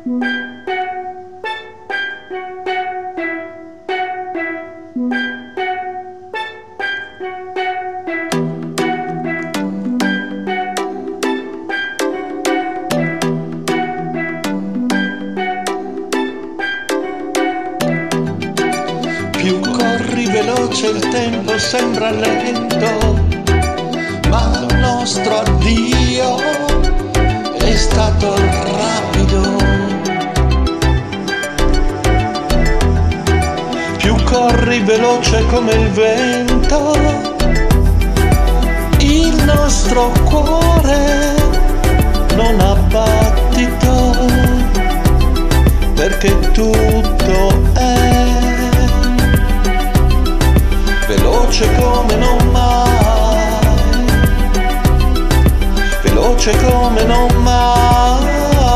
Più corri veloce il tempo sembra lento, ma il nostro addio è stato rapido. Più corri veloce come il vento, il nostro cuore non ha battito, perché tutto è veloce come non mai, veloce come non mai.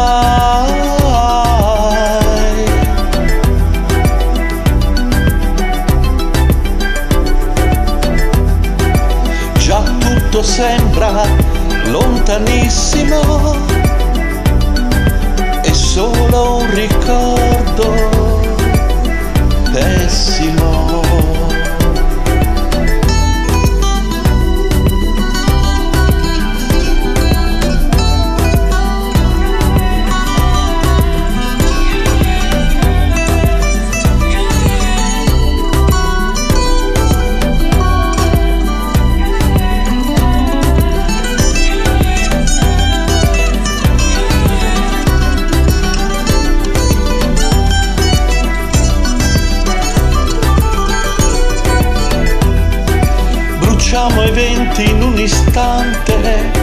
Già tutto sembra lontanissimo, è solo un ricordo pessimo. Bruciamo eventi in un istante,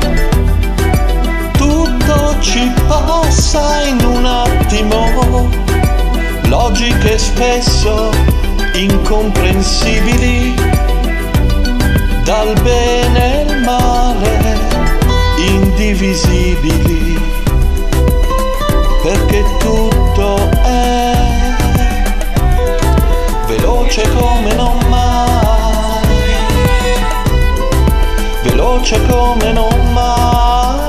tutto ci passa in un attimo, logiche spesso incomprensibili, dal bene al male indivisibili, perché tutto è veloce come non mai, veloce come non mai.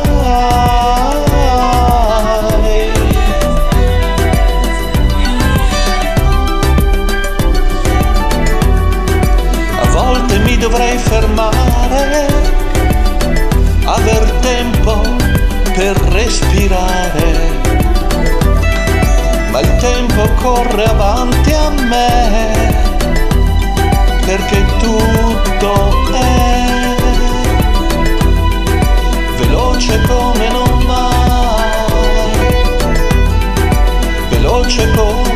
A volte mi dovrei fermare, aver tempo per respirare, ma il tempo corre avanti a me, perché tutto è veloce come non mai, veloce come